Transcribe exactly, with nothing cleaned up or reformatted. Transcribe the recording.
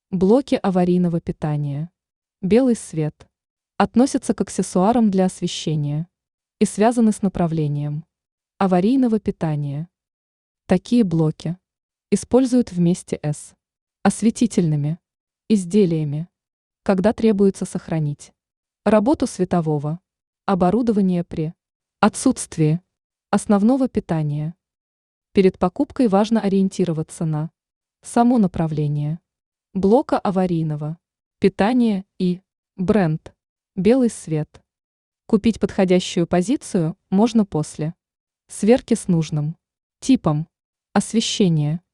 Блоки аварийного питания. Белый свет. Относятся к аксессуарам для освещения и связаны с направлением аварийного питания. Такие блоки используют вместе с осветительными изделиями, когда требуется сохранить работу светового оборудования при отсутствии основного питания. Перед покупкой важно ориентироваться на само направление блока аварийного питания и бренд «Белый свет». Купить подходящую позицию можно после сверки с нужным типом освещения.